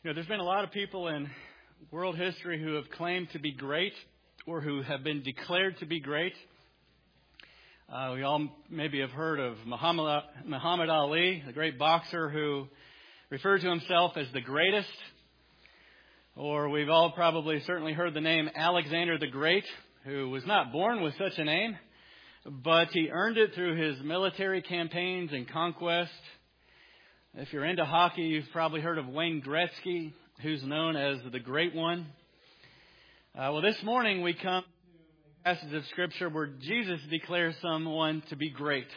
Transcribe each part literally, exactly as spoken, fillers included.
You know, there's been a lot of people in world history who have claimed to be great or who have been declared to be great. Uh, we all maybe have heard of Muhammad, Muhammad Ali, the great boxer who referred to himself as the greatest. Or we've all probably certainly heard the name Alexander the Great, who was not born with such a name, but he earned it through his military campaigns and conquest. If you're into hockey, you've probably heard of Wayne Gretzky, who's known as the Great One. Uh, well, this morning we come to a passage of Scripture where Jesus declares someone to be great.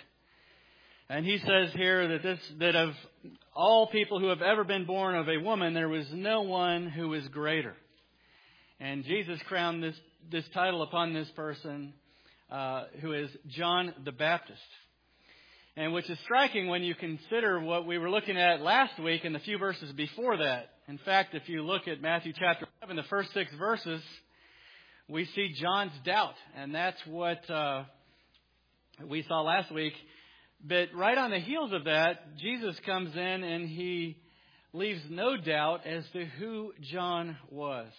And he says here that this that of all people who have ever been born of a woman, there was no one who was greater. And Jesus crowned this, this title upon this person, uh, who is John the Baptist. And which is striking when you consider what we were looking at last week and the few verses before that. In fact, if you look at Matthew chapter seven, the first six verses, we see John's doubt. And that's what uh, we saw last week. But right on the heels of that, Jesus comes in and he leaves no doubt as to who John was.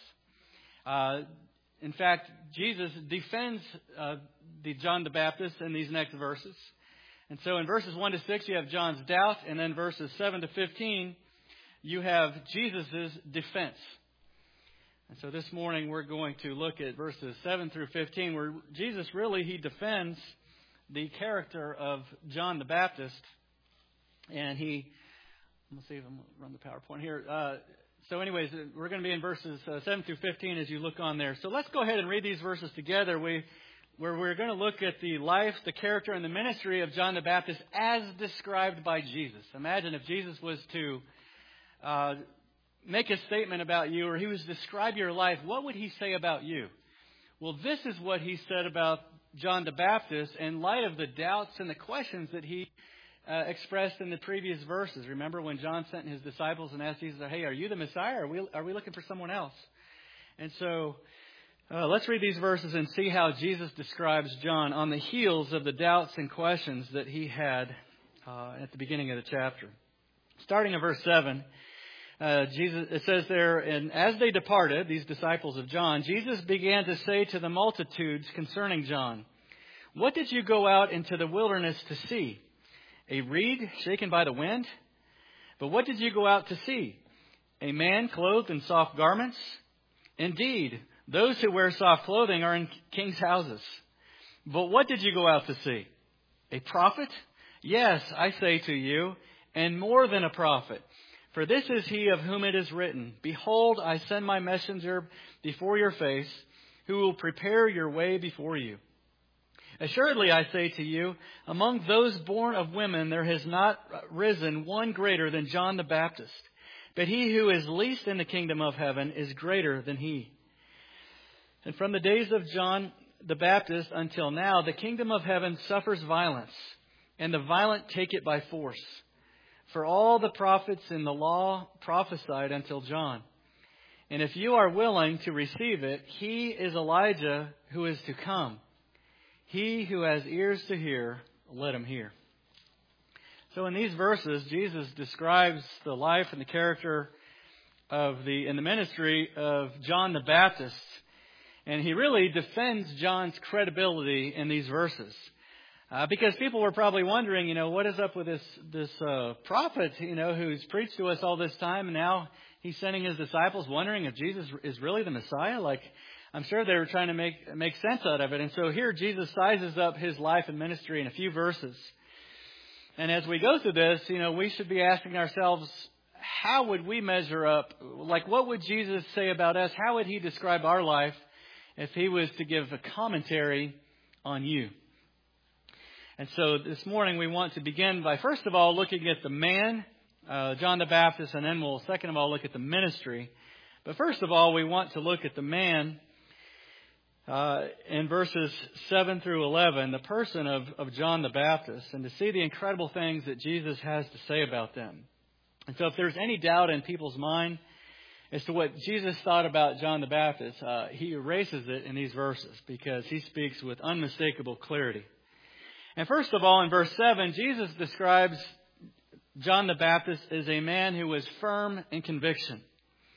Uh, in fact, Jesus defends uh, the John the Baptist in these next verses. And so in verses one to six, you have John's doubt. And then verses seven to fifteen, you have Jesus' defense. And so this morning we're going to look at verses seven through fifteen, where Jesus really, he defends the character of John the Baptist. And he, let's see if I'm going to run the PowerPoint here. Uh, so anyways, we're going to be in verses uh, seven through fifteen as you look on there. So let's go ahead and read these verses together. We where we're going to look at the life, the character, and the ministry of John the Baptist as described by Jesus. Imagine if Jesus was to uh, make a statement about you, or he was to describe your life, what would he say about you? Well, this is what he said about John the Baptist in light of the doubts and the questions that he uh, expressed in the previous verses. Remember when John sent his disciples and asked Jesus, hey, are you the Messiah? Or are we, are we looking for someone else? And so Uh, let's read these verses and see how Jesus describes John on the heels of the doubts and questions that he had uh, at the beginning of the chapter. Starting in verse seven, uh, Jesus it says there, and as they departed, these disciples of John, Jesus began to say to the multitudes concerning John, "What did you go out into the wilderness to see? A reed shaken by the wind? But what did you go out to see? A man clothed in soft garments? Indeed, those who wear soft clothing are in king's houses. But what did you go out to see? A prophet? Yes, I say to you, and more than a prophet. For this is he of whom it is written, Behold, I send my messenger before your face, who will prepare your way before you. Assuredly, I say to you, among those born of women there has not risen one greater than John the Baptist. But he who is least in the kingdom of heaven is greater than he. And from the days of John the Baptist until now, the kingdom of heaven suffers violence, and the violent take it by force. For all the prophets in the law prophesied until John. And if you are willing to receive it, he is Elijah who is to come. He who has ears to hear, let him hear." So in these verses, Jesus describes the life and the character of the in the ministry of John the Baptist. And he really defends John's credibility in these verses. Uh, because people were probably wondering, you know, what is up with this this uh, prophet, you know, who's preached to us all this time. And now he's sending his disciples wondering if Jesus is really the Messiah. Like, I'm sure they were trying to make make sense out of it. And so here Jesus sizes up his life and ministry in a few verses. And as we go through this, you know, we should be asking ourselves, how would we measure up? Like, what would Jesus say about us? How would he describe our life if he was to give a commentary on you? And so this morning we want to begin by, first of all, looking at the man, uh, John the Baptist, and then we'll, second of all, look at the ministry. But first of all, we want to look at the man uh, in verses seven through eleven, the person of, of John the Baptist, and to see the incredible things that Jesus has to say about them. And so if there's any doubt in people's mind as to what Jesus thought about John the Baptist, uh, he erases it in these verses because he speaks with unmistakable clarity. And first of all, in verse seven, Jesus describes John the Baptist as a man who was firm in conviction.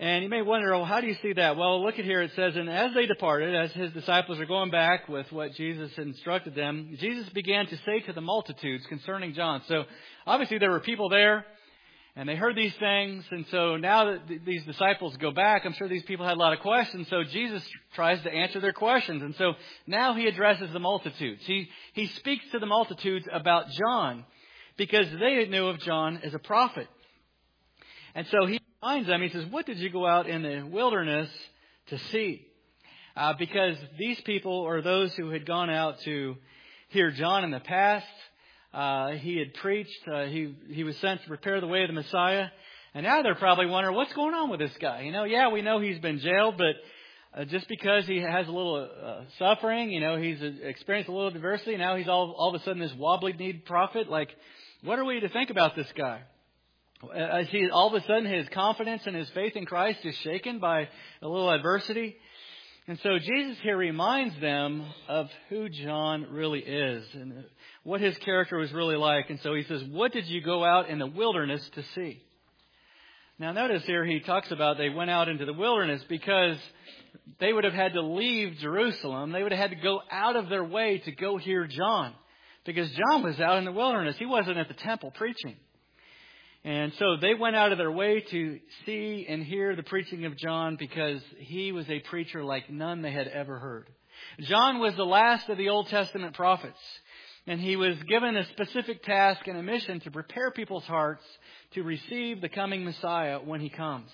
And you may wonder, well, how do you see that? Well, look at here. It says, and as they departed, as his disciples are going back with what Jesus instructed them, Jesus began to say to the multitudes concerning John. So obviously there were people there, and they heard these things. And so now that th- these disciples go back, I'm sure these people had a lot of questions. So Jesus tries to answer their questions. And so now he addresses the multitudes. He, he speaks to the multitudes about John because they knew of John as a prophet. And so he reminds them, he says, what did you go out in the wilderness to see? Uh, because these people, or those who had gone out to hear John in the past, uh, he had preached, uh, he, he was sent to prepare the way of the Messiah. And now they're probably wondering, what's going on with this guy? You know, yeah, we know he's been jailed, but uh, just because he has a little uh, suffering, you know, he's experienced a little adversity, now he's all, all of a sudden this wobbly-kneed prophet. Like, what are we to think about this guy? As he, all of a sudden his confidence and his faith in Christ is shaken by a little adversity. And so Jesus here reminds them of who John really is and what his character was really like. And so he says, what did you go out in the wilderness to see? Now notice here he talks about they went out into the wilderness because they would have had to leave Jerusalem. They would have had to go out of their way to go hear John, because John was out in the wilderness. He wasn't at the temple preaching. And so they went out of their way to see and hear the preaching of John because he was a preacher like none they had ever heard. John was the last of the Old Testament prophets, and he was given a specific task and a mission to prepare people's hearts to receive the coming Messiah when he comes.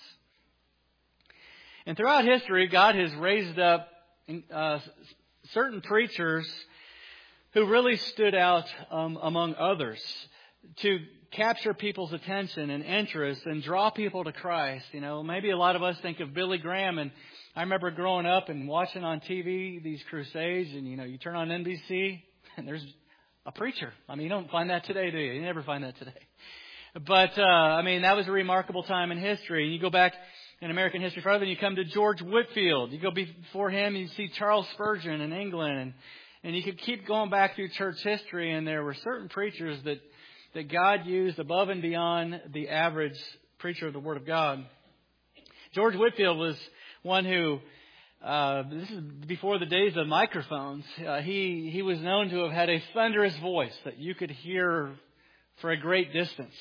And throughout history, God has raised up uh, certain preachers who really stood out um, among others to capture people's attention and interest and draw people to Christ. You know, maybe a lot of us think of Billy Graham, and I remember growing up and watching on T V these crusades, and you know, you turn on N B C and there's a preacher. I mean, you don't find that today, do you? You never find that today. But uh, I mean, that was a remarkable time in history. You go back in American history further, and you come to George Whitefield. You go before him, you see Charles Spurgeon in England, and, and you could keep going back through church history, and there were certain preachers that that God used above and beyond the average preacher of the Word of God. George Whitefield was one who, uh, this is before the days of microphones, uh, he, he was known to have had a thunderous voice that you could hear for a great distance.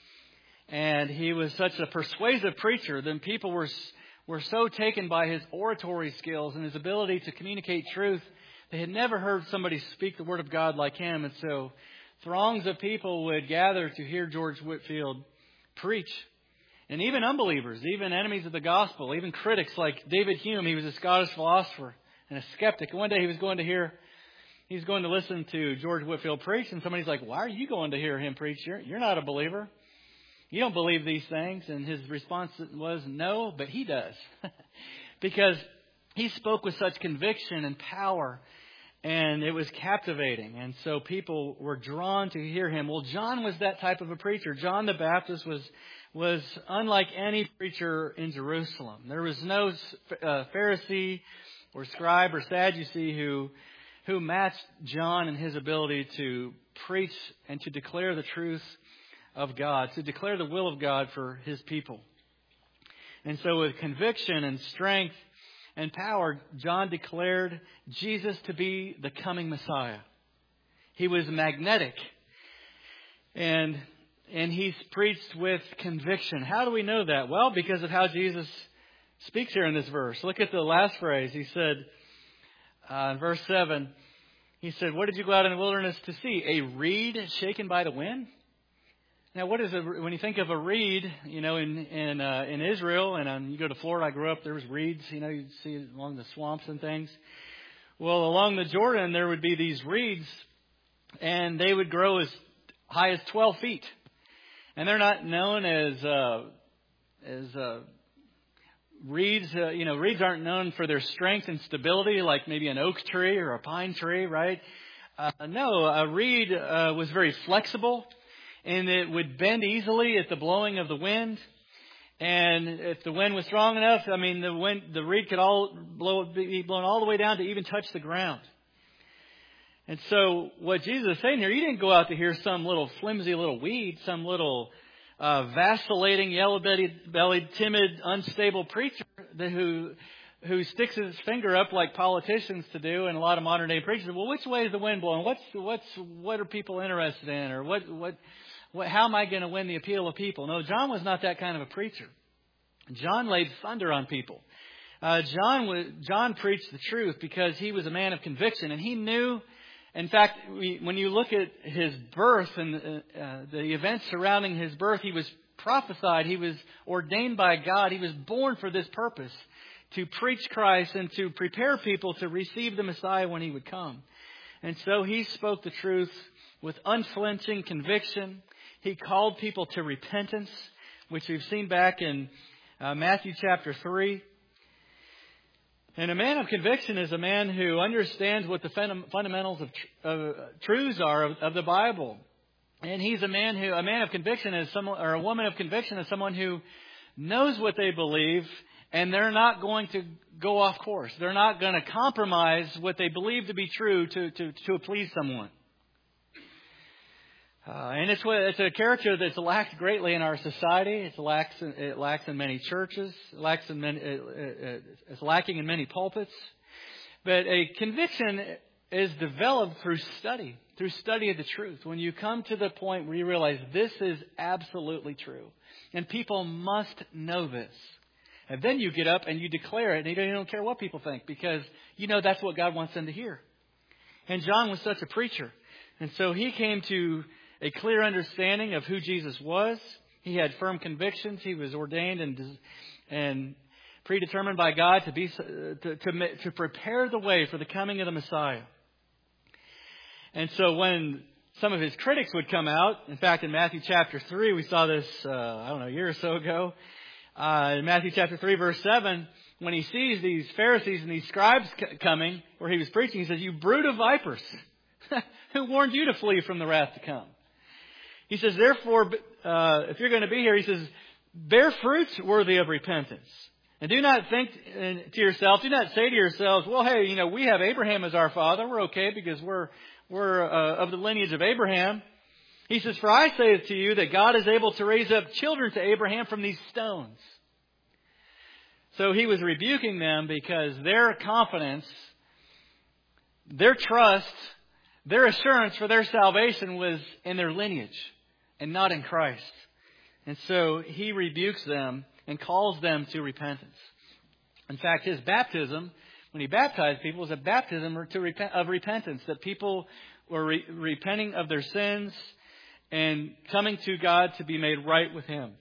And he was such a persuasive preacher that people were, were so taken by his oratory skills and his ability to communicate truth. They had never heard somebody speak the Word of God like him, and so throngs of people would gather to hear George Whitefield preach. And even unbelievers, even enemies of the gospel, even critics like David Hume, he was a Scottish philosopher and a skeptic. One day he was going to hear, he was going to listen to George Whitefield preach, and somebody's like, why are you going to hear him preach? You're, you're not a believer. You don't believe these things. And his response was, no, but he does. Because he spoke with such conviction and power. And it was captivating. And so people were drawn to hear him. Well, John was that type of a preacher. John the Baptist was was unlike any preacher in Jerusalem. There was no uh, Pharisee or scribe or Sadducee who, who matched John in his ability to preach and to declare the truth of God, to declare the will of God for his people. And so with conviction and strength and power, John declared Jesus to be the coming Messiah. He was magnetic. And, and he's preached with conviction. How do we know that? Well, because of how Jesus speaks here in this verse. Look at the last phrase. He said, uh, in verse seven, he said, what did you go out in the wilderness to see? A reed shaken by the wind? Now, what is a, when you think of a reed, you know, in in uh, in Israel, and um, you go to Florida, I grew up, there was reeds, you know, you'd see it along the swamps and things. Well, along the Jordan, there would be these reeds, and they would grow as high as twelve feet. And they're not known as uh, as uh, reeds. Uh, you know, reeds aren't known for their strength and stability, like maybe an oak tree or a pine tree, right? Uh, no, a reed uh, was very flexible. And it would bend easily at the blowing of the wind. And if the wind was strong enough, I mean, the wind, the reed could all blow, be blown all the way down to even touch the ground. And so what Jesus is saying here, you didn't go out to hear some little flimsy little weed, some little uh, vacillating, yellow-bellied, timid, unstable preacher that who who sticks his finger up like politicians to do, and a lot of modern day preachers. Well, which way is the wind blowing? What's what's what are people interested in, or what what what? How am I going to win the appeal of people? No, John was not that kind of a preacher. John laid thunder on people. Uh, John was, John preached the truth because he was a man of conviction, and he knew. In fact, we, when you look at his birth and uh, uh, the events surrounding his birth, he was prophesied. He was ordained by God. He was born for this purpose, to preach Christ and to prepare people to receive the Messiah when He would come. And so He spoke the truth with unflinching conviction. He called people to repentance, which we've seen back in uh, Matthew chapter three. And a man of conviction is a man who understands what the fundamentals of tr- uh, truths are of, of the Bible. And he's a man who, a man of conviction is someone, or a woman of conviction is someone who knows what they believe, and they're not going to go off course. They're not going to compromise what they believe to be true to, to, to please someone. Uh, and it's, it's a character that's lacked greatly in our society. It's lacks, it lacks in many churches. It lacks in many, it, it, it's lacking in many pulpits. But a conviction is developed through study, through study of the truth. When you come to the point where you realize this is absolutely true, and people must know this. And then you get up and you declare it, and you don't care what people think, because you know that's what God wants them to hear. And John was such a preacher. And so he came to a clear understanding of who Jesus was. He had firm convictions. He was ordained and and predetermined by God to be to, to, to prepare the way for the coming of the Messiah. And so when some of his critics would come out, in fact, in Matthew chapter three, we saw this, uh, I don't know, a year or so ago. Uh, in Matthew chapter three, verse seven, when he sees these Pharisees and these scribes c- coming, where he was preaching, he says, "You brood of vipers, who warned you to flee from the wrath to come?" He says, therefore, uh, if you're going to be here, he says, bear fruits worthy of repentance. And do not think to yourself, do not say to yourselves, well, hey, you know, we have Abraham as our father. We're okay because we're we're uh, of the lineage of Abraham. He says, for I say to you that God is able to raise up children to Abraham from these stones. So he was rebuking them because their confidence, their trust, their assurance for their salvation was in their lineage and not in Christ. And so he rebukes them and calls them to repentance. In fact, his baptism, when he baptized people, was a baptism to repent, of repentance, that people were re- repenting of their sins and coming to God to be made right with Him.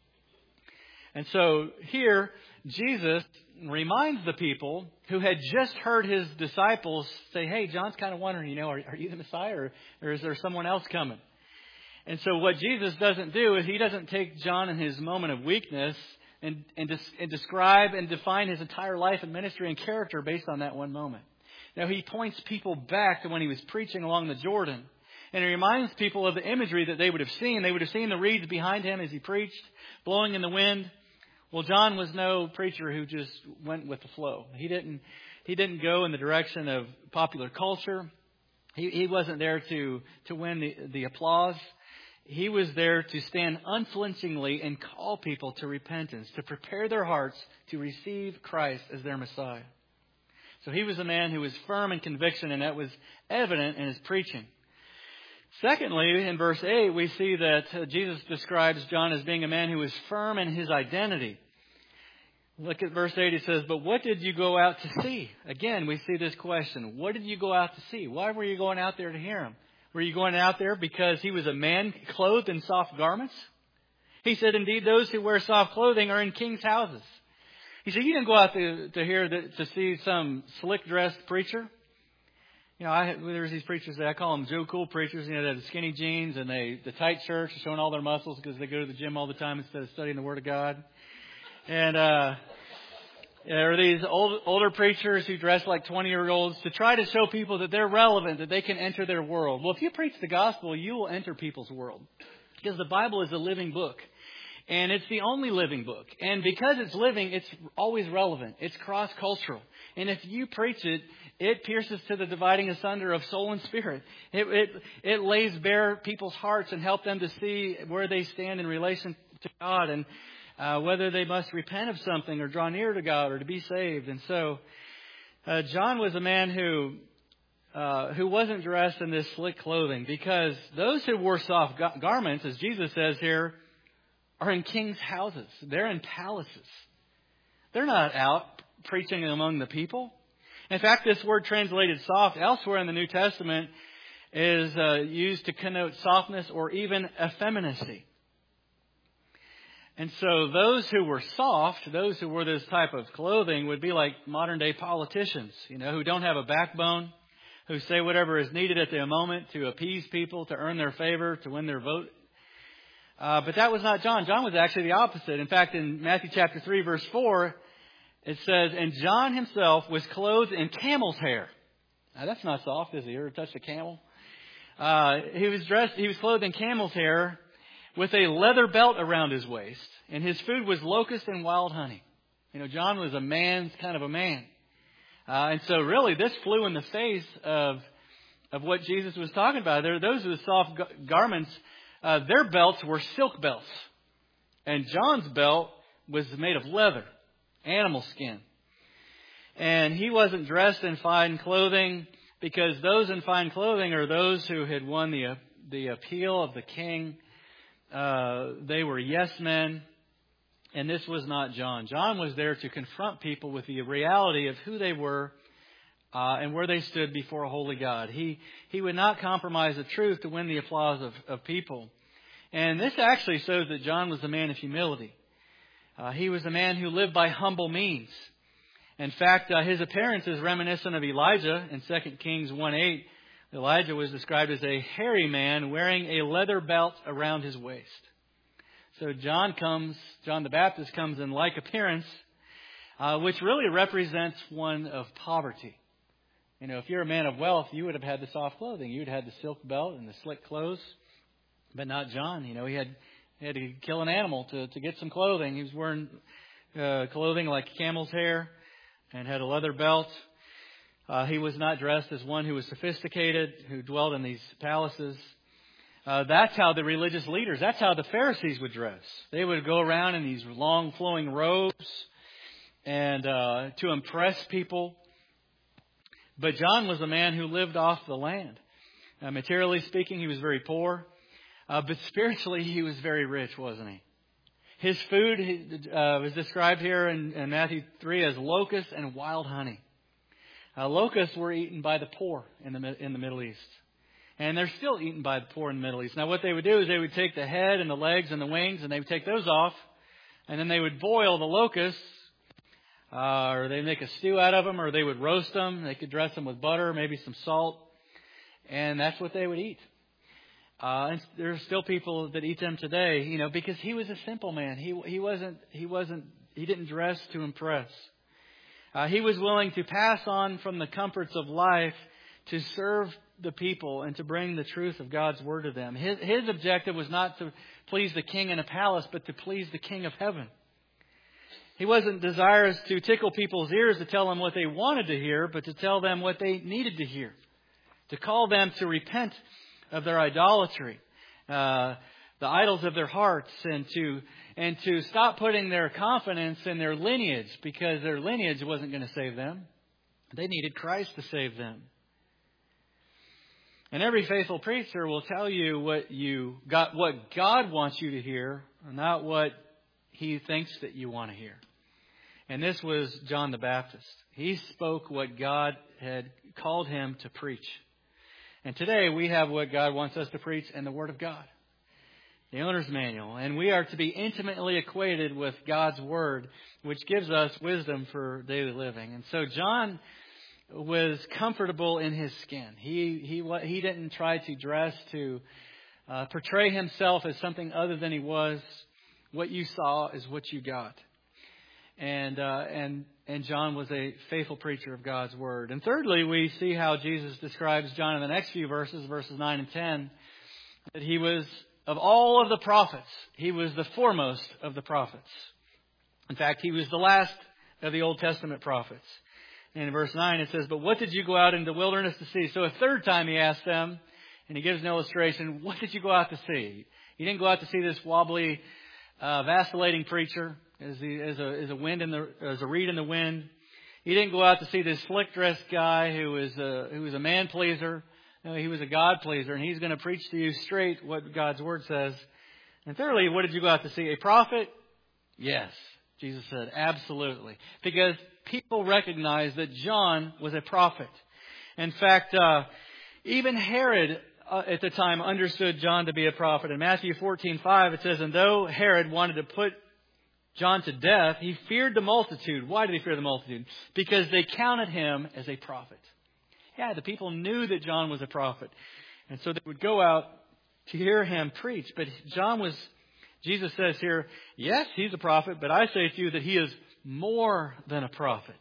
And so here, Jesus reminds the people who had just heard His disciples say, hey, John's kind of wondering, you know, are, are you the Messiah, or, or is there someone else coming? And so what Jesus doesn't do is He doesn't take John in his moment of weakness and, and, des- and describe and define his entire life and ministry and character based on that one moment. Now, He points people back to when He was preaching along the Jordan. And He reminds people of the imagery that they would have seen. They would have seen the reeds behind Him as He preached, blowing in the wind. Well, John was no preacher who just went with the flow. He didn't he didn't go in the direction of popular culture. He, he wasn't there to, to win the, the applause. He was there to stand unflinchingly and call people to repentance, to prepare their hearts to receive Christ as their Messiah. So he was a man who was firm in conviction, and that was evident in his preaching. Secondly, in verse eight, we see that Jesus describes John as being a man who was firm in his identity. Look at verse eight. It says, but what did you go out to see? Again, we see this question. What did you go out to see? Why were you going out there to hear Him? Were you going out there because He was a man clothed in soft garments? He said, indeed, those who wear soft clothing are in kings' houses. He said, you didn't go out to, to hear, the, to see some slick-dressed preacher. You know, I, there's these preachers that I call them Joe Cool preachers. You know, they have the skinny jeans and they the tight shirts, showing all their muscles because they go to the gym all the time instead of studying the Word of God. And uh, there are these old, older preachers who dress like twenty-year-olds to try to show people that they're relevant, that they can enter their world. Well, if you preach the gospel, you will enter people's world because the Bible is a living book. And it's the only living book. And because it's living, it's always relevant. It's cross-cultural. And if you preach it, it pierces to the dividing asunder of soul and spirit. It, it, it lays bare people's hearts and help them to see where they stand in relation to God and uh, whether they must repent of something or draw near to God or to be saved. And so uh, John was a man who uh, who wasn't dressed in this slick clothing, because those who wore soft ga- garments, as Jesus says here, are in kings' houses. They're in palaces. They're not out preaching among the people. In fact, this word translated soft elsewhere in the New Testament is uh, used to connote softness or even effeminacy. And so those who were soft, those who wore this type of clothing, would be like modern day politicians, you know, who don't have a backbone, who say whatever is needed at the moment to appease people, to earn their favor, to win their vote. Uh, but that was not John. John was actually the opposite. In fact, in Matthew chapter three, verse four, it says, "And John himself was clothed in camel's hair." Now, that's not soft, is he? You ever touched a camel? Uh, he was dressed, he was clothed in camel's hair with a leather belt around his waist, and his food was locust and wild honey. You know, John was a man's kind of a man. Uh, and so really this flew in the face of, of what Jesus was talking about. There, those with soft garments, uh, their belts were silk belts. And John's belt was made of leather, animal skin. And he wasn't dressed in fine clothing, because those in fine clothing are those who had won the the appeal of the king. Uh, they were yes men. And this was not John. John was there to confront people with the reality of who they were uh, and where they stood before a holy God. He he would not compromise the truth to win the applause of, of people. And this actually shows that John was a man of humility. Uh, he was a man who lived by humble means. In fact, uh, his appearance is reminiscent of Elijah in Second Kings one eight. Elijah was described as a hairy man wearing a leather belt around his waist. So John comes, John the Baptist comes in like appearance, uh, which really represents one of poverty. You know, if you're a man of wealth, you would have had the soft clothing. You'd have had the silk belt and the slick clothes. But not John. You know, he had, he had to kill an animal to, to get some clothing. He was wearing uh, clothing like camel's hair and had a leather belt. Uh, he was not dressed as one who was sophisticated, who dwelt in these palaces. Uh, that's how the religious leaders, that's how the Pharisees would dress. They would go around in these long flowing robes and uh, to impress people. But John was a man who lived off the land. Uh, materially speaking, he was very poor. Uh, but spiritually, he was very rich, wasn't he? His food uh, was described here in, in Matthew three as locusts and wild honey. Uh, locusts were eaten by the poor in the in the Middle East. And they're still eaten by the poor in the Middle East. Now, what they would do is they would take the head and the legs and the wings, and they would take those off. And then they would boil the locusts, uh, or they'd make a stew out of them, or they would roast them. They could dress them with butter, maybe some salt. And that's what they would eat. Uh, and there's still people that eat them today, you know, because he was a simple man. He he wasn't he wasn't he didn't dress to impress. Uh, he was willing to pass on from the comforts of life to serve the people and to bring the truth of God's word to them. His his objective was not to please the king in a palace, but to please the King of heaven. He wasn't desirous to tickle people's ears to tell them what they wanted to hear, but to tell them what they needed to hear, to call them to repent of their idolatry, uh, the idols of their hearts, and to and to stop putting their confidence in their lineage, because their lineage wasn't going to save them. They needed Christ to save them. And every faithful preacher will tell you what you got, what God wants you to hear, not what he thinks that you want to hear. And this was John the Baptist. He spoke what God had called him to preach. And today we have what God wants us to preach in the Word of God, the owner's manual. And we are to be intimately acquainted with God's Word, which gives us wisdom for daily living. And so John was comfortable in his skin. He he he didn't try to dress to uh, portray himself as something other than he was. What you saw is what you got. And uh, and and John was a faithful preacher of God's word. And thirdly, we see how Jesus describes John in the next few verses, verses nine and ten, that he was, of all of the prophets, he was the foremost of the prophets. In fact, he was the last of the Old Testament prophets. And in verse nine it says, but what did you go out into the wilderness to see? So a third time he asked them, and he gives an illustration, what did you go out to see? He didn't go out to see this wobbly, uh, vacillating preacher as, he, as, a, as a wind in the as a reed in the wind. He didn't go out to see this slick dressed guy who was a, who was a man pleaser. No, he was a God pleaser, and he's going to preach to you straight what God's Word says. And thirdly, what did you go out to see? A prophet? Yes, Jesus said, absolutely. Because people recognized that John was a prophet. In fact, uh, even Herod uh, at the time understood John to be a prophet. In Matthew fourteen five, it says, and though Herod wanted to put John to death, he feared the multitude. Why did he fear the multitude? Because they counted him as a prophet. Yeah, the people knew that John was a prophet. And so they would go out to hear him preach. But John was, Jesus says here, yes, he's a prophet, but I say to you that he is more than a prophet.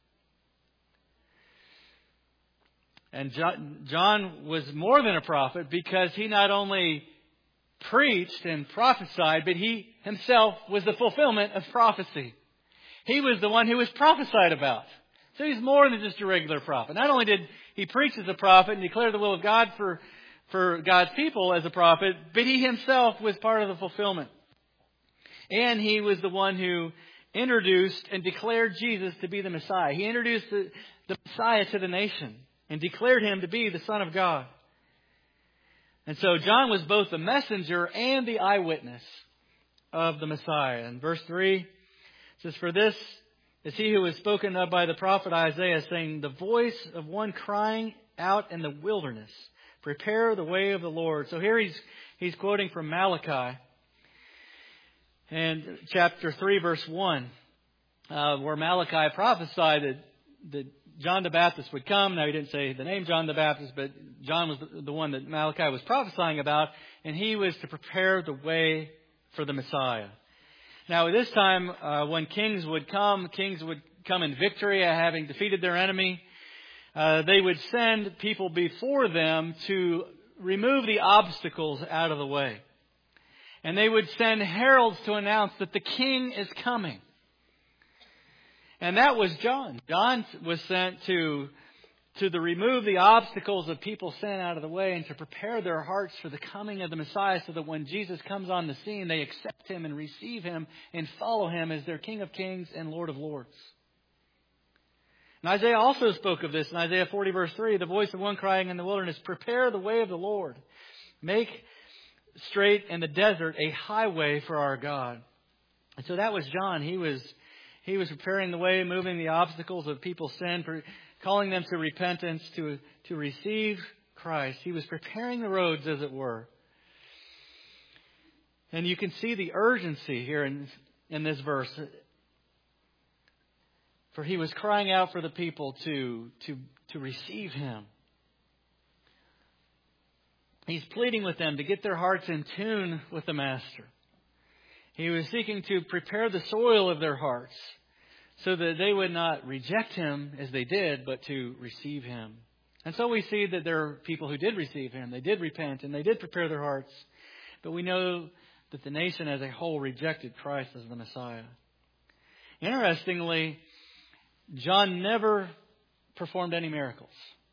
And John, John was more than a prophet because he not only preached and prophesied, but he himself was the fulfillment of prophecy. He was the one who was prophesied about. So he's more than just a regular prophet. Not only did he preach as a prophet and declare the will of God for, for God's people as a prophet, but he himself was part of the fulfillment. And he was the one who introduced and declared Jesus to be the Messiah. He introduced the, the Messiah to the nation and declared him to be the Son of God. And so John was both the messenger and the eyewitness of the Messiah. In verse three, it says, for this is he who was spoken of by the prophet Isaiah, saying, the voice of one crying out in the wilderness, prepare the way of the Lord. So here he's he's quoting from Malachi, and chapter three, verse one, uh, where Malachi prophesied that, that John the Baptist would come. Now, he didn't say the name John the Baptist, but John was the, the one that Malachi was prophesying about, and he was to prepare the way for the Messiah. Now, at this time, uh, when kings would come, kings would come in victory, uh, having defeated their enemy. Uh, they would send people before them to remove the obstacles out of the way. And they would send heralds to announce that the king is coming. And that was John. John was sent to, to the remove the obstacles of people sent out of the way and to prepare their hearts for the coming of the Messiah, so that when Jesus comes on the scene, they accept him and receive him and follow him as their King of Kings and Lord of Lords. And Isaiah also spoke of this in Isaiah forty, verse three, the voice of one crying in the wilderness, prepare the way of the Lord. Make straight in the desert a highway for our God. And so that was John. He was he was preparing the way, moving the obstacles of people's sin, calling them to repentance, to, to receive Christ. He was preparing the roads, as it were. And you can see the urgency here in, in this verse. For he was crying out for the people to, to, to receive him. He's pleading with them to get their hearts in tune with the Master. He was seeking to prepare the soil of their hearts so that they would not reject him as they did, but to receive him. And so we see that there are people who did receive him. They did repent and they did prepare their hearts. But we know that the nation as a whole rejected Christ as the Messiah. Interestingly, John never performed any miracles.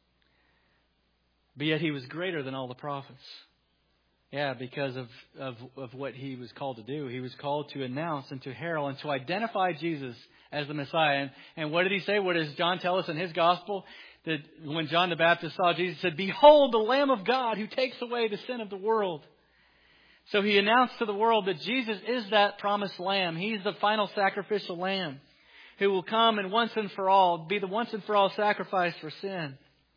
But yet he was greater than all the prophets. Yeah, because of, of, of what he was called to do. He was called to announce and to herald and to identify Jesus as the Messiah. And, and what did he say? What does John tell us in his gospel? That when John the Baptist saw Jesus, he said, behold the Lamb of God who takes away the sin of the world. So he announced to the world that Jesus is that promised Lamb. He's the final sacrificial Lamb who will come and once and for all be the once and for all sacrifice for sin.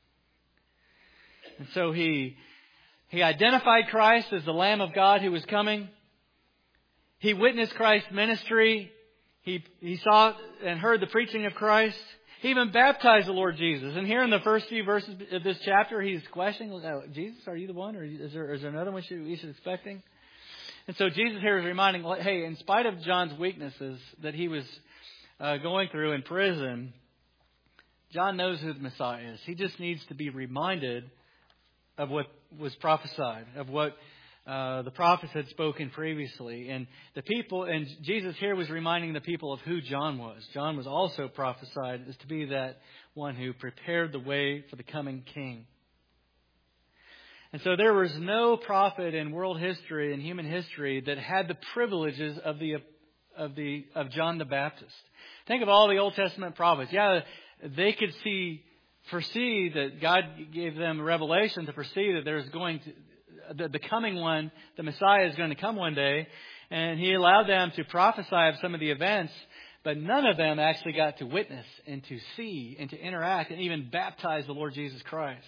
And so he... He identified Christ as the Lamb of God who was coming. He witnessed Christ's ministry. He, he saw and heard the preaching of Christ. He even baptized the Lord Jesus. And here in the first few verses of this chapter, he's questioning, Jesus, are you the one? Or is there, is there another one we should be expecting? And so Jesus here is reminding, hey, in spite of John's weaknesses that he was uh, going through in prison, John knows who the Messiah is. He just needs to be reminded of what was prophesied, of what uh, the prophets had spoken previously. And the people, and Jesus here was reminding the people of who John was. John was also prophesied as to be that one who prepared the way for the coming king. And so there was no prophet in world history and human history that had the privileges of the of the of John the Baptist. Think of all the Old Testament prophets. Yeah, they could see, foresee that God gave them revelation to foresee that there's going to the, the coming one, the Messiah is going to come one day, and He allowed them to prophesy of some of the events, but none of them actually got to witness and to see and to interact and even baptize the Lord Jesus Christ.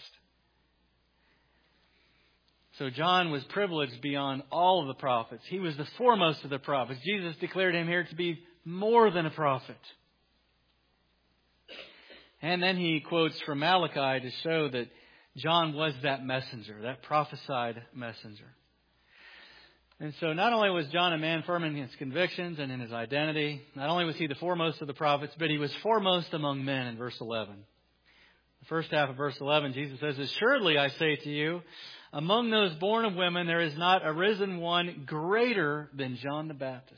So John was privileged beyond all of the prophets. He was the foremost of the prophets. Jesus declared him here to be more than a prophet. And then he quotes from Malachi to show that John was that messenger, that prophesied messenger. And so not only was John a man firm in his convictions and in his identity, not only was he the foremost of the prophets, but he was foremost among men in verse eleven. The first half of verse eleven, Jesus says, "Assuredly I say to you, among those born of women, there is not arisen one greater than John the Baptist."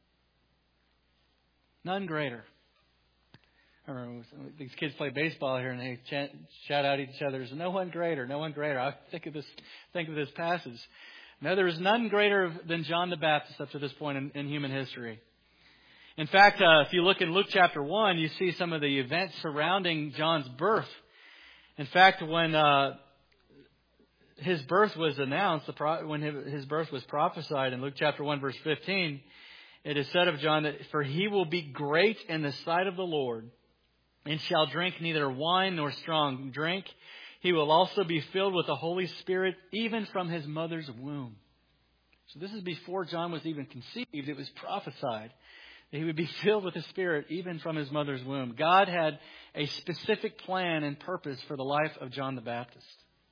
None greater. I remember these kids play baseball here and they chant, shout out at each other, "There's no one greater, no one greater." I think of this, think of this passage. No, there is none greater than John the Baptist up to this point in, in human history. In fact, uh, if you look in Luke chapter one, you see some of the events surrounding John's birth. In fact, when uh, his birth was announced, the pro- when his birth was prophesied in Luke chapter one, verse fifteen, it is said of John that, "For he will be great in the sight of the Lord, and shall drink neither wine nor strong drink. He will also be filled with the Holy Spirit, even from his mother's womb." So this is before John was even conceived. It was prophesied that he would be filled with the Spirit, even from his mother's womb. God had a specific plan and purpose for the life of John the Baptist.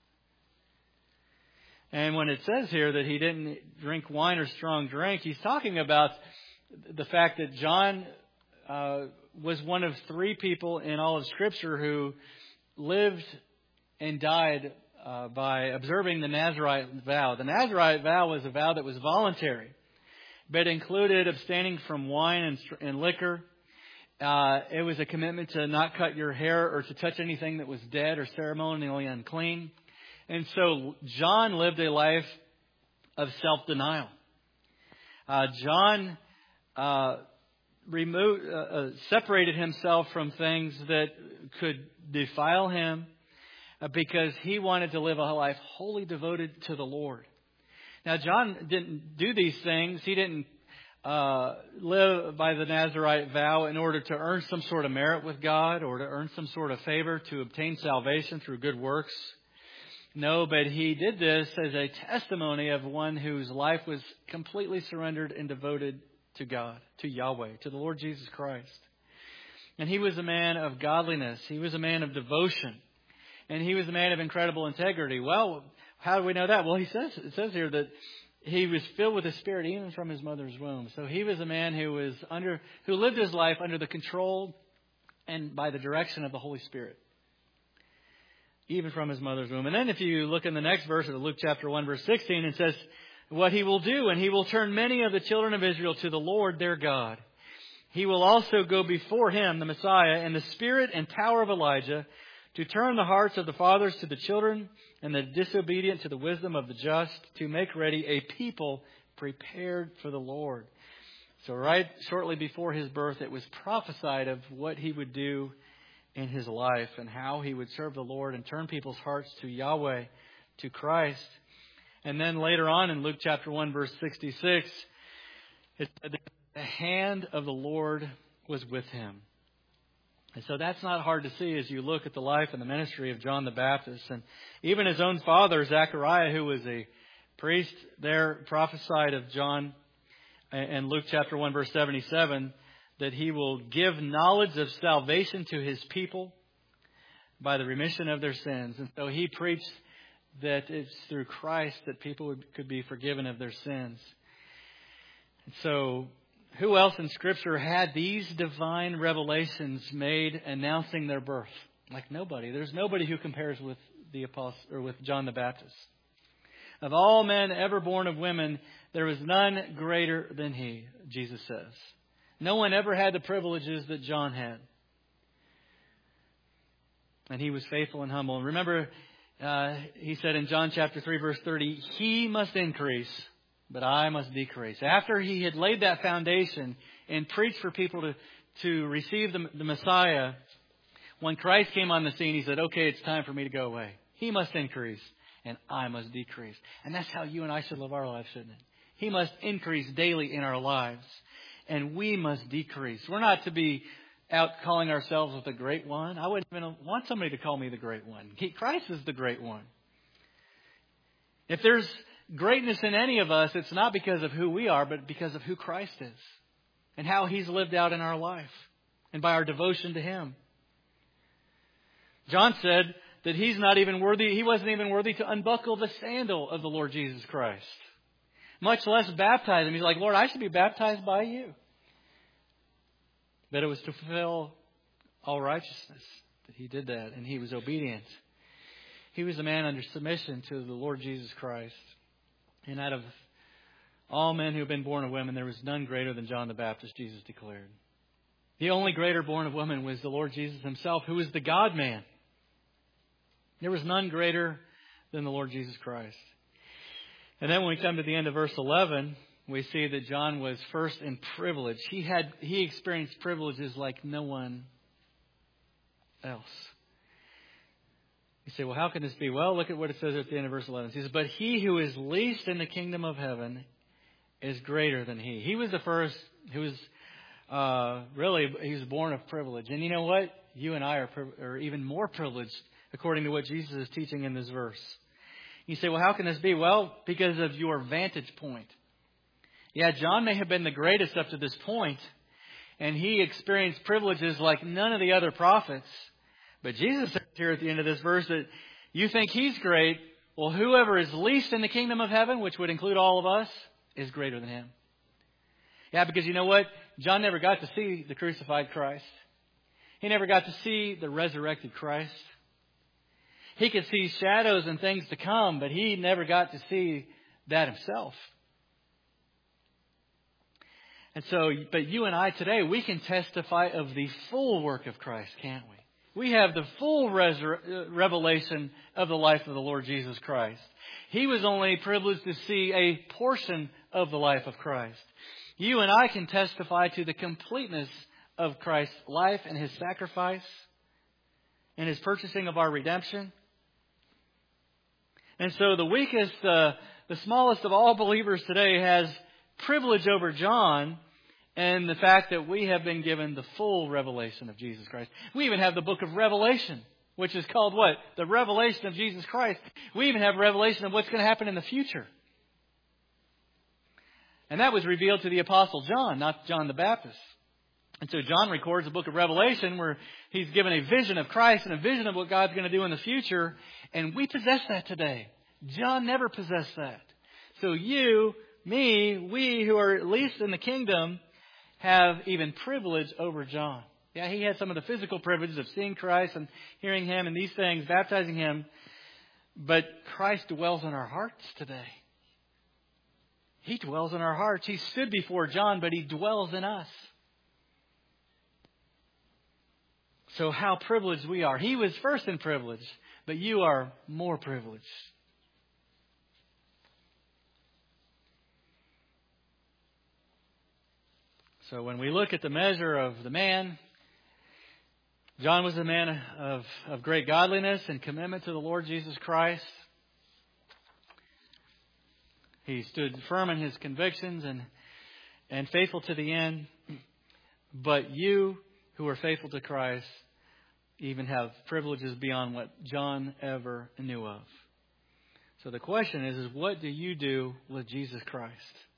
And when it says here that he didn't drink wine or strong drink, he's talking about the fact that John uh, was one of three people in all of Scripture who lived and died uh, by observing the Nazirite vow. The Nazirite vow was a vow that was voluntary, but included abstaining from wine and, and liquor. Uh, it was a commitment to not cut your hair or to touch anything that was dead or ceremonially unclean. And so John lived a life of self-denial. Uh, John uh, removed, uh, uh, separated himself from things that could defile him uh, because he wanted to live a life wholly devoted to the Lord. Now, John didn't do these things. He didn't uh, live by the Nazirite vow in order to earn some sort of merit with God or to earn some sort of favor to obtain salvation through good works. No, but he did this as a testimony of one whose life was completely surrendered and devoted to God, to Yahweh, to the Lord Jesus Christ. And he was a man of godliness. He was a man of devotion. And he was a man of incredible integrity. Well, how do we know that? Well, he says it says here that he was filled with the Spirit even from his mother's womb. So he was a man who was under, who lived his life under the control and by the direction of the Holy Spirit, even from his mother's womb. And then if you look in the next verse of Luke chapter one, verse sixteen, it says what he will do, and he will turn many of the children of Israel to the Lord their God. He will also go before him, the Messiah, in the spirit and power of Elijah, to turn the hearts of the fathers to the children and the disobedient to the wisdom of the just, to make ready a people prepared for the Lord. So right shortly before his birth, it was prophesied of what he would do in his life and how he would serve the Lord and turn people's hearts to Yahweh, to Christ. And then later on in Luke chapter one, verse sixty-six, it said that the hand of the Lord was with him. And so that's not hard to see as you look at the life and the ministry of John the Baptist. And even his own father, Zechariah, who was a priest there, prophesied of John in Luke chapter one, verse seventy-seven, that he will give knowledge of salvation to his people by the remission of their sins. And so he preached that it's through Christ that people would, could be forgiven of their sins. And so who else in Scripture had these divine revelations made announcing their birth? Like nobody. There's nobody who compares with the apostle or with John the Baptist. Of all men ever born of women, there was none greater than he, Jesus says. No one ever had the privileges that John had. And he was faithful and humble. And remember, uh, he said in John chapter three, verse thirty, he must increase, but I must decrease. After he had laid that foundation and preached for people to, to receive the, the Messiah, when Christ came on the scene, he said, okay, it's time for me to go away. He must increase, and I must decrease. And that's how you and I should live our lives, shouldn't it? He must increase daily in our lives, and we must decrease. We're not to be out calling ourselves the great one. I wouldn't even want somebody to call me the great one. He, Christ is the great one. If there's greatness in any of us, it's not because of who we are, but because of who Christ is and how He's lived out in our life and by our devotion to Him. John said that he's not even worthy, he wasn't even worthy to unbuckle the sandal of the Lord Jesus Christ, much less baptize him. He's like, Lord, I should be baptized by you. But it was to fulfill all righteousness that he did that, and he was obedient. He was a man under submission to the Lord Jesus Christ. And out of all men who have been born of women, there was none greater than John the Baptist, Jesus declared. The only greater born of woman was the Lord Jesus Himself, who was the God-man. There was none greater than the Lord Jesus Christ. And then when we come to the end of verse eleven, we see that John was first in privilege. He had he experienced privileges like no one else. You say, well, how can this be? Well, look at what it says at the end of verse eleven. It says, but he who is least in the kingdom of heaven is greater than he. He was the first who was uh, really, he was born of privilege. And you know what? You and I are, are even more privileged according to what Jesus is teaching in this verse. You say, well, how can this be? Well, because of your vantage point. Yeah, John may have been the greatest up to this point, and he experienced privileges like none of the other prophets. But Jesus says here at the end of this verse that you think he's great. Well, whoever is least in the kingdom of heaven, which would include all of us, is greater than him. Yeah, because you know what? John never got to see the crucified Christ. He never got to see the resurrected Christ. He could see shadows and things to come, but he never got to see that himself. And so, but you and I today, we can testify of the full work of Christ, can't we? We have the full resur- revelation of the life of the Lord Jesus Christ. He was only privileged to see a portion of the life of Christ. You and I can testify to the completeness of Christ's life and His sacrifice and His purchasing of our redemption. And so the weakest, uh, the smallest of all believers today has privilege over John and the fact that we have been given the full revelation of Jesus Christ. We even have the book of Revelation, which is called what? The revelation of Jesus Christ. We even have revelation of what's going to happen in the future. And that was revealed to the Apostle John, not John the Baptist. And so John records the book of Revelation where he's given a vision of Christ and a vision of what God's going to do in the future. And we possess that today. John never possessed that. So you, me, we who are at least in the kingdom have even privilege over John. Yeah, he had some of the physical privileges of seeing Christ and hearing Him and these things, baptizing Him. But Christ dwells in our hearts today. He dwells in our hearts. He stood before John, but He dwells in us. So how privileged we are. He was first in privilege, but you are more privileged. So when we look at the measure of the man, John was a man of, of great godliness and commitment to the Lord Jesus Christ. He stood firm in his convictions and, and faithful to the end. But you who are faithful to Christ even have privileges beyond what John ever knew of. So the question is, is what do you do with Jesus Christ?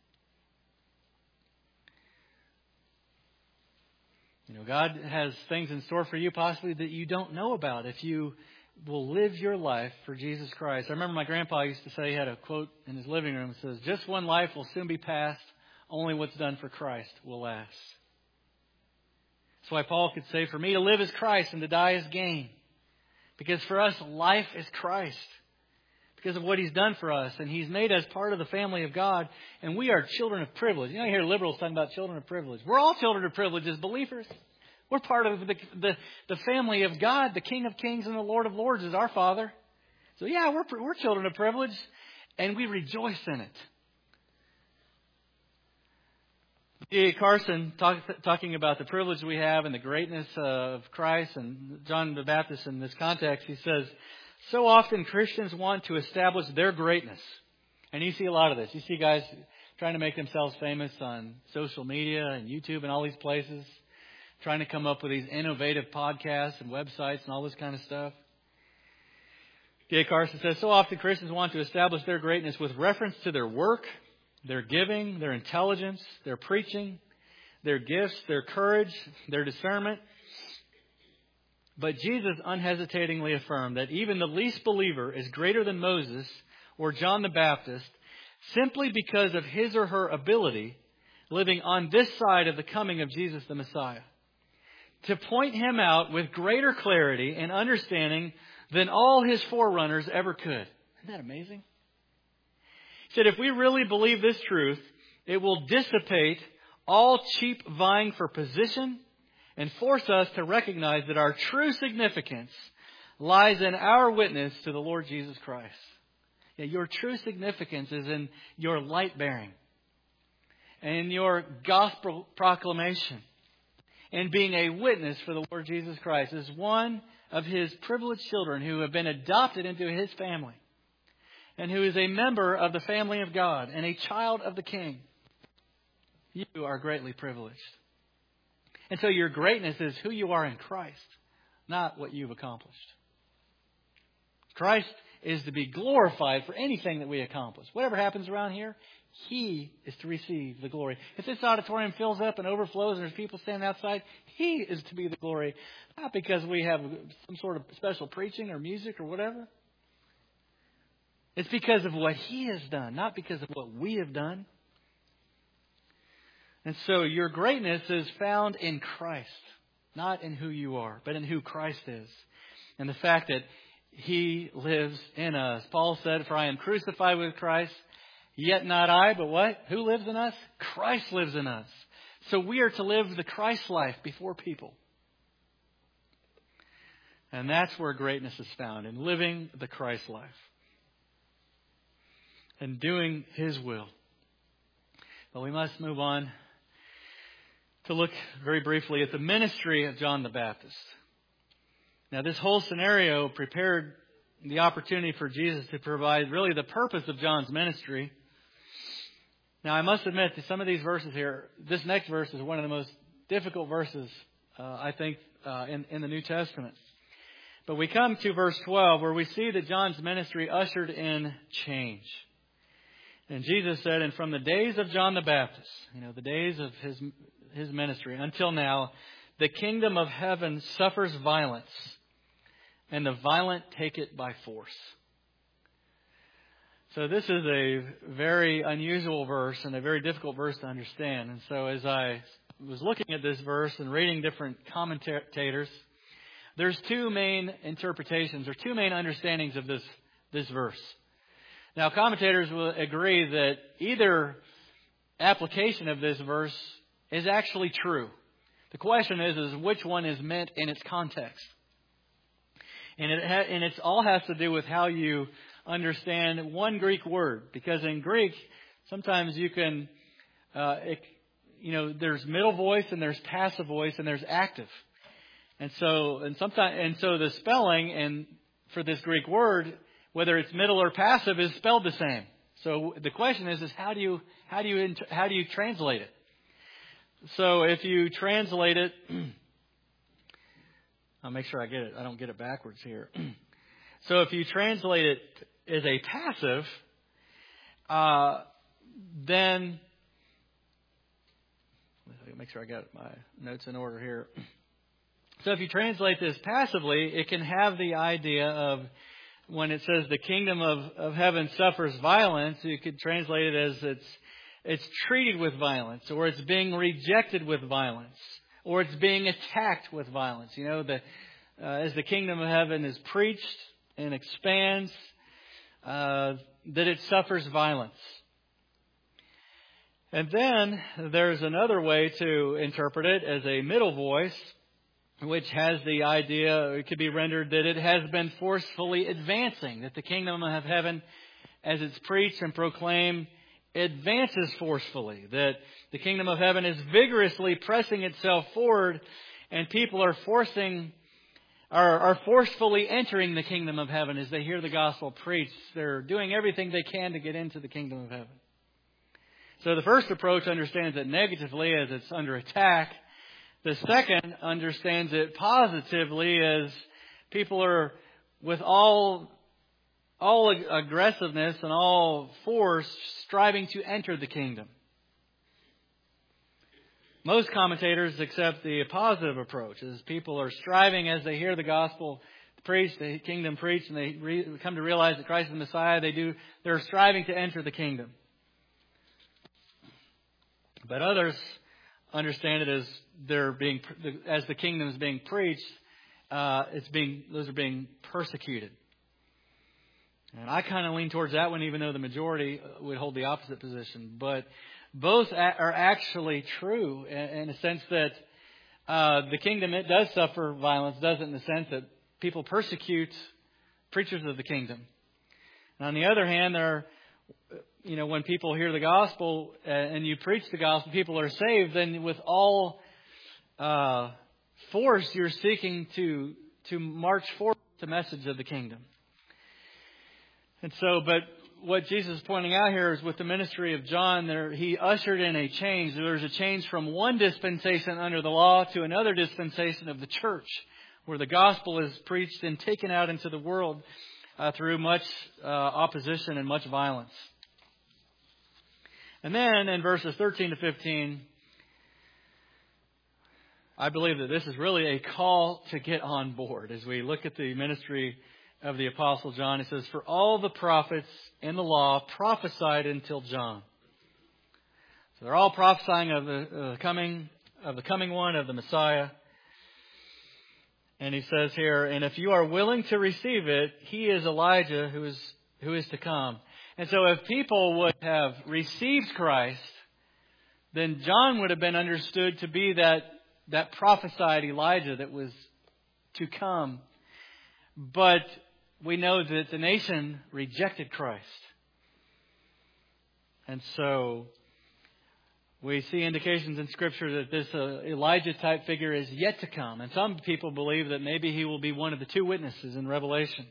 You know, God has things in store for you possibly that you don't know about if you will live your life for Jesus Christ. I remember my grandpa used to say, he had a quote in his living room that says, just one life will soon be past. Only what's done for Christ will last. That's why Paul could say, for me to live is Christ and to die is gain. Because for us, life is Christ. because of what He's done for us. And He's made us part of the family of God. And we are children of privilege. You know, you hear liberals talking about children of privilege. We're all children of privilege as believers. We're part of the, the, the family of God. The King of Kings and the Lord of Lords is our Father. So yeah, we're, we're children of privilege. And we rejoice in it. D A Carson, talk, talking about the privilege we have and the greatness of Christ and John the Baptist in this context, he says, so often Christians want to establish their greatness. And you see a lot of this. You see guys trying to make themselves famous on social media and YouTube and all these places, trying to come up with these innovative podcasts and websites and all this kind of stuff. D A Carson says, so often Christians want to establish their greatness with reference to their work, their giving, their intelligence, their preaching, their gifts, their courage, their discernment. But Jesus unhesitatingly affirmed that even the least believer is greater than Moses or John the Baptist simply because of his or her ability living on this side of the coming of Jesus the Messiah, to point Him out with greater clarity and understanding than all His forerunners ever could. Isn't that amazing? He said, if we really believe this truth, it will dissipate all cheap vying for position and force us to recognize that our true significance lies in our witness to the Lord Jesus Christ. Yeah, your true significance is in your light bearing and in your gospel proclamation and being a witness for the Lord Jesus Christ as one of His privileged children who have been adopted into His family and who is a member of the family of God and a child of the King. You are greatly privileged. And so your greatness is who you are in Christ, not what you've accomplished. Christ is to be glorified for anything that we accomplish. Whatever happens around here, He is to receive the glory. If this auditorium fills up and overflows and there's people standing outside, He is to be the glory. Not because we have some sort of special preaching or music or whatever. It's because of what He has done, not because of what we have done. And so your greatness is found in Christ, not in who you are, but in who Christ is. And the fact that He lives in us. Paul said, for I am crucified with Christ, yet not I, but what? Who lives in us? Christ lives in us. So we are to live the Christ life before people. And that's where greatness is found, in living the Christ life. And doing His will. But we must move on to look very briefly at the ministry of John the Baptist. Now, this whole scenario prepared the opportunity for Jesus to provide really the purpose of John's ministry. Now, I must admit that some of these verses here, this next verse is one of the most difficult verses, uh, I think, uh, in, in the New Testament. But we come to verse twelve, where we see that John's ministry ushered in change. And Jesus said, and from the days of John the Baptist, you know, the days of his his ministry until now, the kingdom of heaven suffers violence, and the violent take it by force. So this is a very unusual verse and a very difficult verse to understand. And so as I was looking at this verse and reading different commentators, there's two main interpretations or two main understandings of this, this verse. Now, commentators will agree that either application of this verse is actually true. The question is, is which one is meant in its context. And it ha- and it all has to do with how you understand one Greek word. Because in Greek, sometimes you can, uh, it, you know, there's middle voice and there's passive voice and there's active. And so, and sometimes, and so the spelling and for this Greek word, whether it's middle or passive, is spelled the same. So the question is, is how do you how do you how do you translate it? So if you translate it, I'll make sure I get it. I don't get it backwards here. So if you translate it as a passive, uh, then make sure I got my notes in order here. So if you translate this passively, it can have the idea of, when it says the kingdom of, of heaven suffers violence, you could translate it as it's it's treated with violence, or it's being rejected with violence, or it's being attacked with violence. You know, the uh, as the kingdom of heaven is preached and expands, uh, that it suffers violence. And then there's another way to interpret it as a middle voice, which has the idea, it could be rendered that it has been forcefully advancing, that the kingdom of heaven, as it's preached and proclaimed, advances forcefully, that the kingdom of heaven is vigorously pressing itself forward, and people are forcing, are, are forcefully entering the kingdom of heaven as they hear the gospel preached. They're doing everything they can to get into the kingdom of heaven. So the first approach understands it negatively as it's under attack. The second understands it positively as people are with all all aggressiveness and all force striving to enter the kingdom. Most commentators accept the positive approach as people are striving as they hear the gospel preached, the kingdom preached, and they re- come to realize that Christ is the Messiah. They do they're striving to enter the kingdom. But others understand it as they're being, as the kingdom is being preached, uh, it's being, those are being persecuted. And I kind of lean towards that one, even though the majority would hold the opposite position. But both are actually true in a sense that uh, the kingdom, it does suffer violence, doesn't in the sense that people persecute preachers of the kingdom. And on the other hand, there are, you know, when people hear the gospel and you preach the gospel, people are saved, then with all uh, force you're seeking to to march forward the message of the kingdom. And so, but what Jesus is pointing out here is with the ministry of John, there he ushered in a change. There's a change from one dispensation under the law to another dispensation of the church, where the gospel is preached and taken out into the world uh, through much uh, opposition and much violence. And then in verses thirteen to fifteen, I believe that this is really a call to get on board. As we look at the ministry of the Apostle John, it says, "For all the prophets in the law prophesied until John." So they're all prophesying of the uh, coming of the coming one, of the Messiah. And he says here, "And if you are willing to receive it, he is Elijah who is who is to come." And so if people would have received Christ, then John would have been understood to be that, that prophesied Elijah that was to come. But we know that the nation rejected Christ. And so we see indications in Scripture that this uh, Elijah-type figure is yet to come. And some people believe that maybe he will be one of the two witnesses in Revelation.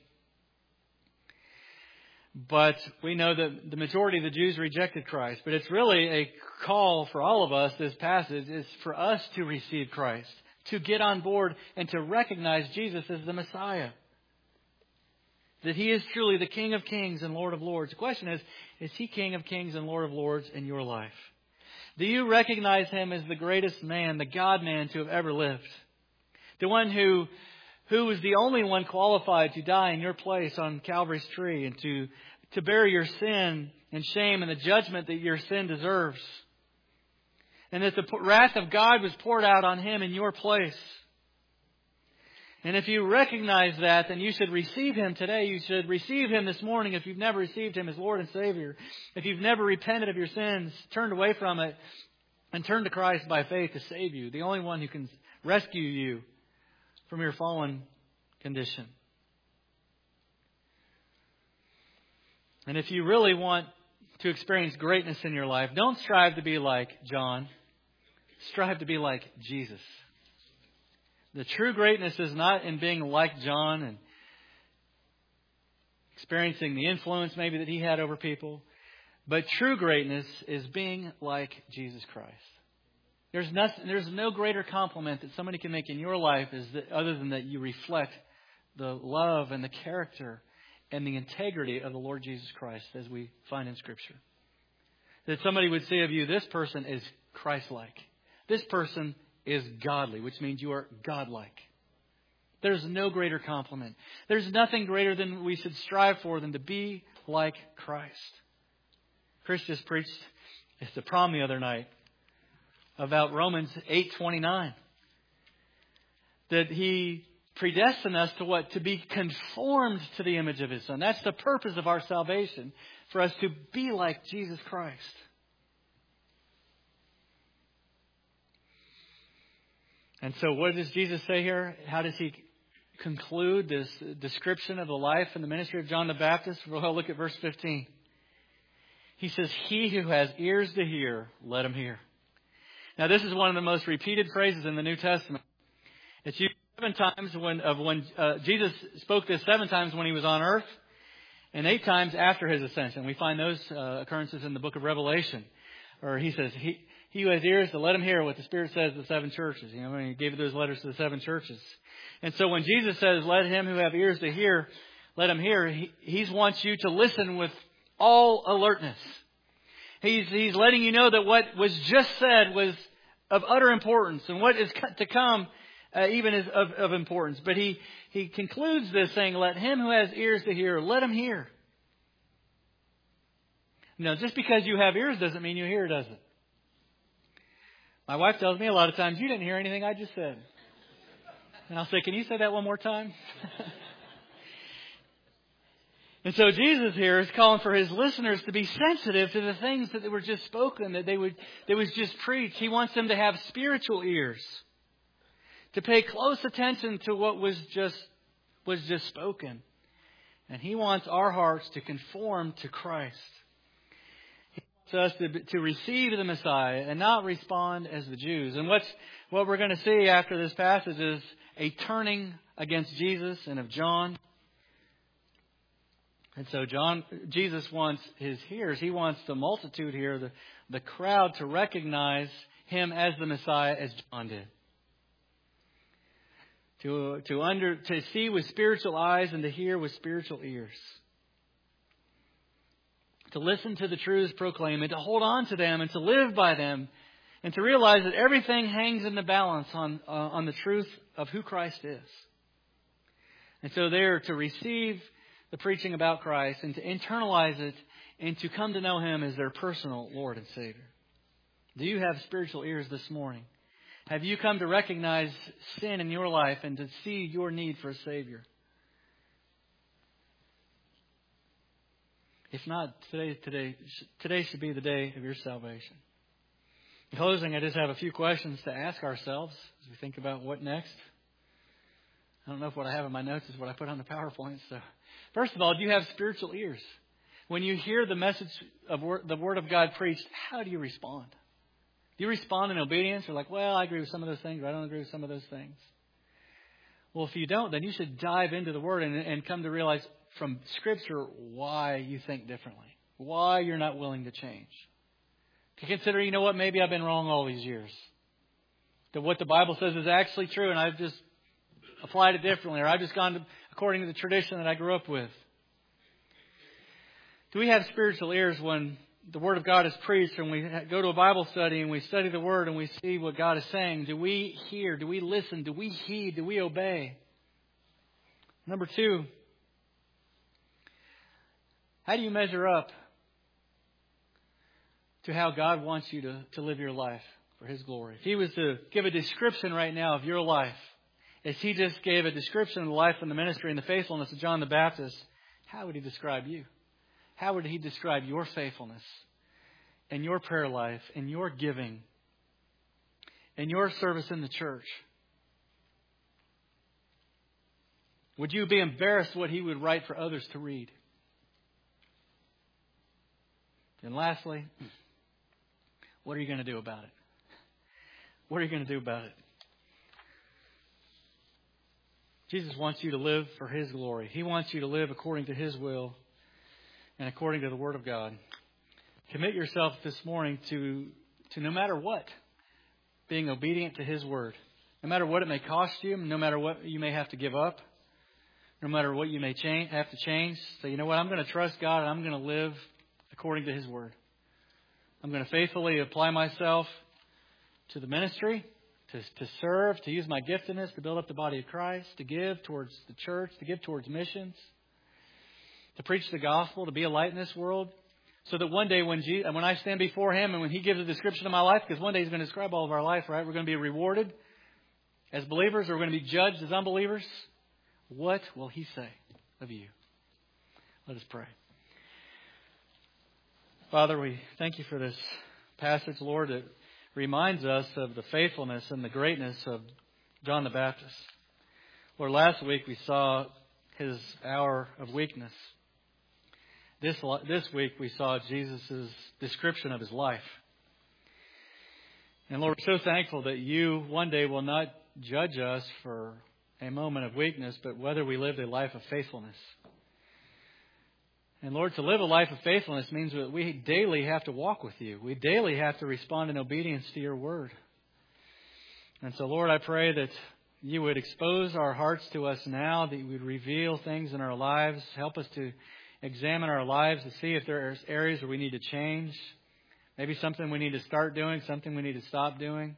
But we know that the majority of the Jews rejected Christ. But it's really a call for all of us, this passage, is for us to receive Christ, to get on board and to recognize Jesus as the Messiah. That He is truly the King of Kings and Lord of Lords. The question is, is He King of Kings and Lord of Lords in your life? Do you recognize Him as the greatest man, the God-man to have ever lived? The one who... who was the only one qualified to die in your place on Calvary's tree and to, to bear your sin and shame and the judgment that your sin deserves. And that the wrath of God was poured out on Him in your place. And if you recognize that, then you should receive Him today. You should receive Him this morning if you've never received Him as Lord and Savior. If you've never repented of your sins, turned away from it, and turned to Christ by faith to save you. The only one who can rescue you from your fallen condition. And if you really want to experience greatness in your life, don't strive to be like John. Strive to be like Jesus. The true greatness is not in being like John and experiencing the influence maybe that he had over people. But true greatness is being like Jesus Christ. There's no, there's no greater compliment that somebody can make in your life is that, other than that you reflect the love and the character and the integrity of the Lord Jesus Christ, as we find in Scripture. That somebody would say of you, this person is Christ-like. This person is godly, which means you are God-like. There's no greater compliment. There's nothing greater than we should strive for than to be like Christ. Chris just preached at the prom the other night about Romans eight twenty-nine. That he predestined us to what? To be conformed to the image of His Son. That's the purpose of our salvation, for us to be like Jesus Christ. And so what does Jesus say here? How does He conclude this description of the life and the ministry of John the Baptist? We'll look at verse fifteen. He says, "He who has ears to hear, let him hear." Now, this is one of the most repeated phrases in the New Testament. It's used seven times when of when uh, Jesus spoke this seven times when He was on earth, and eight times after His ascension. We find those uh, occurrences in the book of Revelation, where He says, "He he who has ears to let him hear what the Spirit says to the seven churches." You know, when He gave those letters to the seven churches. And so when Jesus says, "Let him who have ears to hear, let him hear," He He wants you to listen with all alertness. He's, he's letting you know that what was just said was of utter importance, and what is to come uh, even is of, of importance. But he, he concludes this saying, "Let him who has ears to hear, let him hear." Now, just because you have ears doesn't mean you hear, does it? My wife tells me a lot of times, "You didn't hear anything I just said." And I'll say, "Can you say that one more time?" And so Jesus here is calling for His listeners to be sensitive to the things that were just spoken, that they would that was just preached. He wants them to have spiritual ears, to pay close attention to what was just was just spoken. And He wants our hearts to conform to Christ. He wants us to, to receive the Messiah and not respond as the Jews. And what's what we're going to see after this passage is a turning against Jesus and of John. And so John, Jesus wants His hearers, He wants the multitude here, the, the crowd, to recognize Him as the Messiah, as John did. To, to, under, to see with spiritual eyes and to hear with spiritual ears. To listen to the truths proclaimed and to hold on to them and to live by them. And to realize that everything hangs in the balance on, uh, on the truth of who Christ is. And so they're to receive the preaching about Christ and to internalize it and to come to know Him as their personal Lord and Savior. Do you have spiritual ears this morning? Have you come to recognize sin in your life and to see your need for a Savior? If not, today, today, today should be the day of your salvation. In closing, I just have a few questions to ask ourselves as we think about what next. I don't know if what I have in my notes is what I put on the PowerPoint. So, first of all, do you have spiritual ears? When you hear the message of wor- the Word of God preached, how do you respond? Do you respond in obedience? Or like, well, I agree with some of those things, or I don't agree with some of those things. Well, if you don't, then you should dive into the Word and, and come to realize from Scripture why you think differently, why you're not willing to change. To consider, you know what, maybe I've been wrong all these years. That what the Bible says is actually true, and I've just applied it differently, or I've just gone to, according to the tradition that I grew up with. Do we have spiritual ears when the Word of God is preached and we go to a Bible study and we study the Word and we see what God is saying? Do we hear? Do we listen? Do we heed? Do we obey? Number two, how do you measure up to how God wants you to, to live your life for His glory? If He was to give a description right now of your life, as He just gave a description of the life and the ministry and the faithfulness of John the Baptist, how would He describe you? How would He describe your faithfulness and your prayer life and your giving and your service in the church? Would you be embarrassed what He would write for others to read? And lastly, what are you going to do about it? What are you going to do about it? Jesus wants you to live for His glory. He wants you to live according to His will and according to the Word of God. Commit yourself this morning to, to no matter what, being obedient to His Word. No matter what it may cost you, no matter what you may have to give up, no matter what you may change, have to change. So you know what, I'm going to trust God and I'm going to live according to His Word. I'm going to faithfully apply myself to the ministry, to, to serve, to use my giftedness to build up the body of Christ, to give towards the church, to give towards missions, to preach the gospel, to be a light in this world, so that one day when Jesus, when I stand before Him and when He gives a description of my life, because one day He's going to describe all of our life, right? We're going to be rewarded as believers, or we're going to be judged as unbelievers, what will He say of you? Let us pray. Father, we thank You for this passage, Lord. It reminds us of the faithfulness and the greatness of John the Baptist. Lord, last week we saw his hour of weakness. This this week we saw Jesus' description of his life. And Lord, we're so thankful that You one day will not judge us for a moment of weakness, but whether we lived a life of faithfulness. And Lord, to live a life of faithfulness means that we daily have to walk with You. We daily have to respond in obedience to Your word. And so, Lord, I pray that You would expose our hearts to us now, that You would reveal things in our lives. Help us to examine our lives to see if there are areas where we need to change. Maybe something we need to start doing, something we need to stop doing.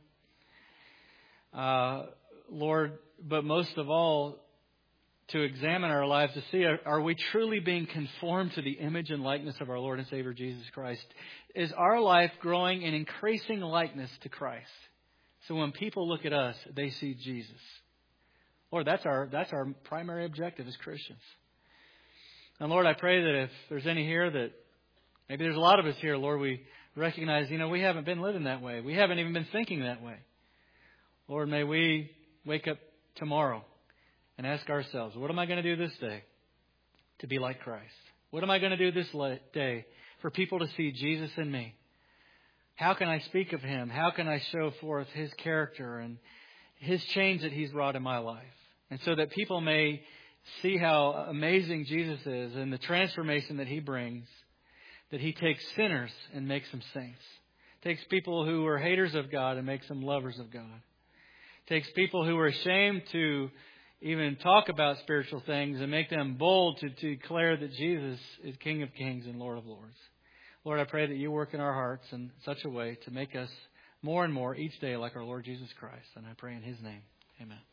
Uh, Lord, but most of all, to examine our lives to see, are, are we truly being conformed to the image and likeness of our Lord and Savior Jesus Christ? Is our life growing in increasing likeness to Christ? So when people look at us, they see Jesus. Lord, that's our that's our primary objective as Christians. And Lord, I pray that if there's any here that, maybe there's a lot of us here, Lord, we recognize, you know, we haven't been living that way. We haven't even been thinking that way. Lord, may we wake up tomorrow and ask ourselves, what am I going to do this day to be like Christ? What am I going to do this day for people to see Jesus in me? How can I speak of Him? How can I show forth His character and His change that He's wrought in my life? And so that people may see how amazing Jesus is and the transformation that He brings, that He takes sinners and makes them saints. Takes people who are haters of God and makes them lovers of God. Takes people who are ashamed to even talk about spiritual things and make them bold to, to declare that Jesus is King of Kings and Lord of Lords. Lord, I pray that You work in our hearts in such a way to make us more and more each day like our Lord Jesus Christ. And I pray in His name. Amen.